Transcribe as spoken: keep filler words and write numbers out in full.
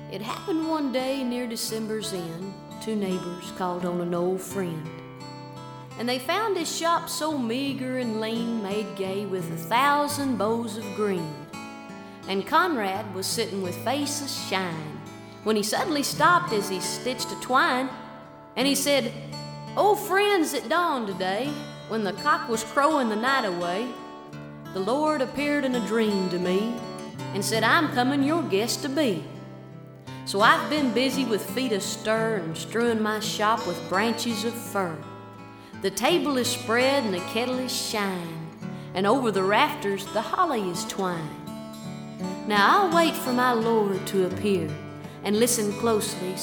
It happened one day near December's end. Two neighbors called on an old friend, and they found his shop so meager and lean, made gay with a thousand bows of green. And Conrad was sitting with faces shine, when he suddenly stopped as he stitched a twine, and he said, "Old friends, at dawn today, when the cock was crowing the night away, the Lord appeared in a dream to me and said, I'm coming your guest to be. So I've been busy with feet astir and strewing my shop with branches of fir. The table is spread and the kettle is shine, and over the rafters the holly is twined. Now I'll wait for my Lord to appear and listen closely